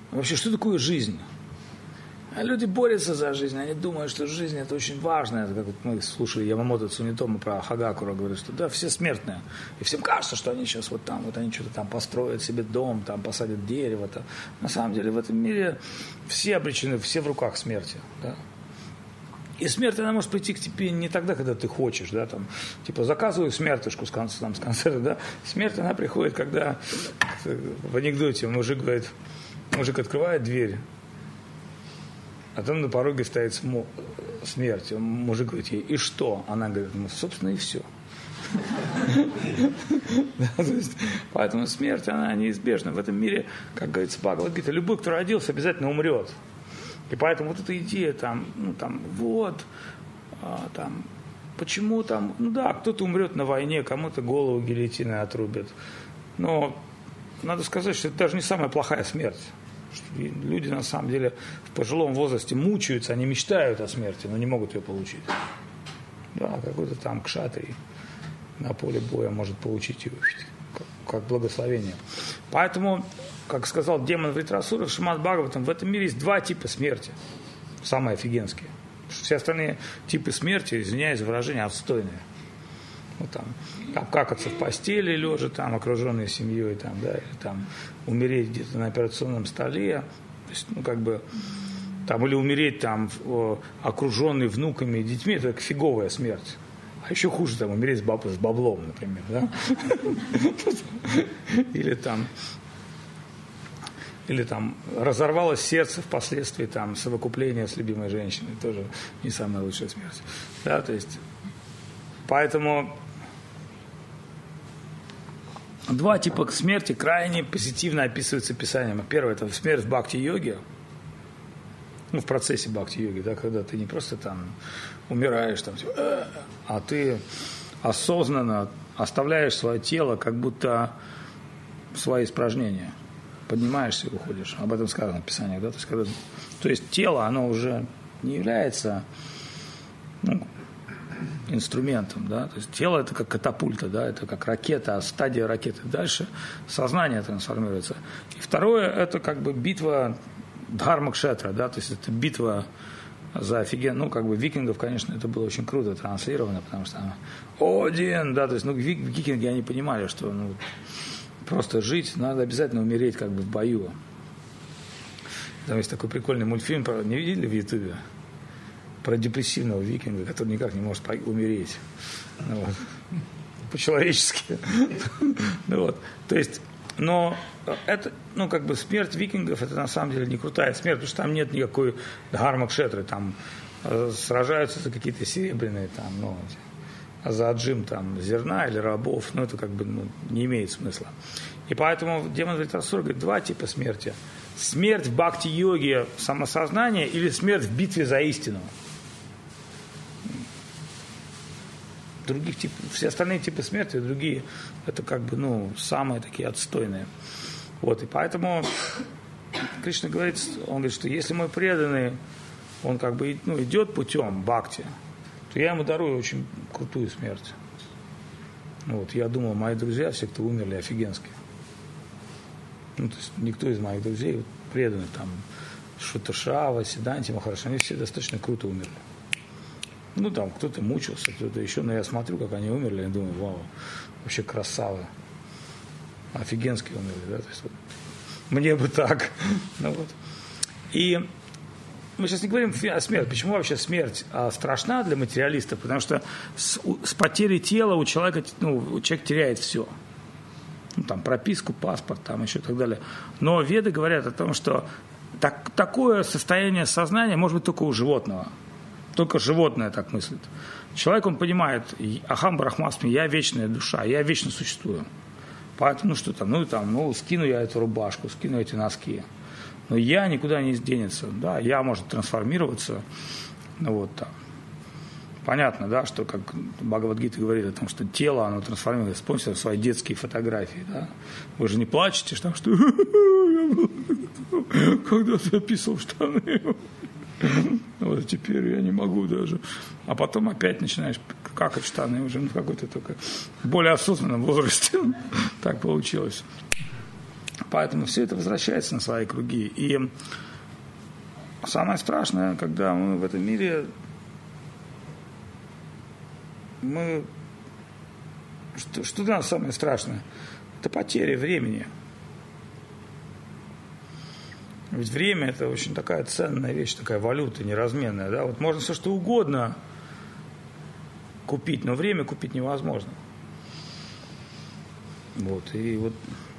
вообще, что такое жизнь? А люди борются за жизнь, они думают, что жизнь это очень важно. Это как вот мы слушали Ямамото Цунитомо про Хагакура, говорит, что да, все смертные. И всем кажется, что они сейчас вот они что-то там построят себе дом, там посадят дерево. Там. На самом деле в этом мире все обречены, все в руках смерти. Да? И смерть, она может прийти к тебе не тогда, когда ты хочешь, да, там, типа, заказываю смертушку с концерта, да. Смерть, она приходит, когда, в анекдоте мужик открывает дверь, а там на пороге стоит смерть. Мужик говорит ей, и что? Она говорит, собственно, и все. Поэтому смерть, она неизбежна. В этом мире, как говорится Бхагавад-гита, любой, кто родился, обязательно умрет. И поэтому вот эта идея, почему там, кто-то умрет на войне, кому-то голову гильотиной отрубят. Но надо сказать, что это даже не самая плохая смерть. Люди, на самом деле, в пожилом возрасте мучаются, они мечтают о смерти, но не могут ее получить. Да, какой-то там кшатрий на поле боя может получить ее как благословение. Поэтому, как сказал демон Вритрасура в Шримад Бхагаватам, в этом мире есть два типа смерти, самые офигенские. Все остальные типы смерти, извиняюсь за выражение, отстойные. Там какаться в постели лежа, там, окруженной семьей, там, да, или там умереть где-то на операционном столе, то есть, или умереть там, окруженный внуками и детьми, это фиговая смерть. А еще хуже там умереть с баблом, например, да? Или там разорвалось сердце впоследствии там совокупления с любимой женщиной, тоже не самая лучшая смерть. Да, то есть, поэтому два типа смерти крайне позитивно описываются Писанием. Первое – это смерть в бхакти-йоге, в процессе бхакти-йоги, да, когда ты не просто там умираешь, там, а ты осознанно оставляешь свое тело, как будто свои испражнения. Поднимаешься и уходишь. Об этом сказано в Писании. Да? То есть тело, оно уже не является инструментом. Да? То есть тело – это как катапульта, да? Это как ракета, а стадия ракеты. Дальше сознание трансформируется. И второе – это как бы битва Дхарма-кшетра. Да? То есть это битва за офигенно. Викингов, конечно, это было очень круто транслировано, потому что Один, да, то есть викинги, они понимали, что просто жить, надо обязательно умереть как бы в бою. Там есть такой прикольный мультфильм, не видели в Ютубе? Про депрессивного викинга, который никак не может умереть. По-человечески. То есть, но это, смерть викингов, это на самом деле не крутая смерть, потому что там нет никакой дхарма-кшетры, там сражаются за какие-то серебряные, за отжим зерна или рабов, это не имеет смысла. И поэтому демон Вритрасура говорит, два типа смерти. Смерть в бхакти-йоге самосознания или смерть в битве за истину. Других типов, все остальные типы смерти, другие, это самые такие отстойные. И поэтому Кришна говорит, он говорит, что если мой преданный, он идет путем бхакти, то я ему дарую очень крутую смерть. Я думал, мои друзья, все, кто умерли, офигенские. То есть никто из моих друзей, преданных, Шуташава, Сиданти, Махараш, они все достаточно круто умерли. Кто-то мучился, кто-то еще, но я смотрю, как они умерли, и думаю, вау, вообще красавы. Офигенские умерли, да, то есть мне бы так. И мы сейчас не говорим о смерти. Почему вообще смерть страшна для материалистов? Потому что с потерей тела у человека, человек теряет все. Прописку, паспорт, еще и так далее. Но веды говорят о том, что такое состояние сознания может быть только у животного. Только животное так мыслит. Человек, он понимает, ахам брахмасми, я вечная душа, я вечно существую. Поэтому скину я эту рубашку, скину эти носки. Но я никуда не сденется. Да, я может трансформироваться. Понятно, да, что как Бхагавад-гита говорит о том, что тело, оно трансформируется. Вспомните свои детские фотографии. Да? Вы же не плачете, что когда ты описывал штаны. Теперь я не могу даже. А потом опять начинаешь какать штаны уже в какой-то только более осознанном возрасте. Так получилось. Поэтому все это возвращается на свои круги. И самое страшное, когда мы в этом мире, что для нас самое страшное? Это потеря времени. Ведь время – это очень такая ценная вещь, такая валюта неразменная. Да? Вот можно все что угодно купить, но время купить невозможно. Вот. И вот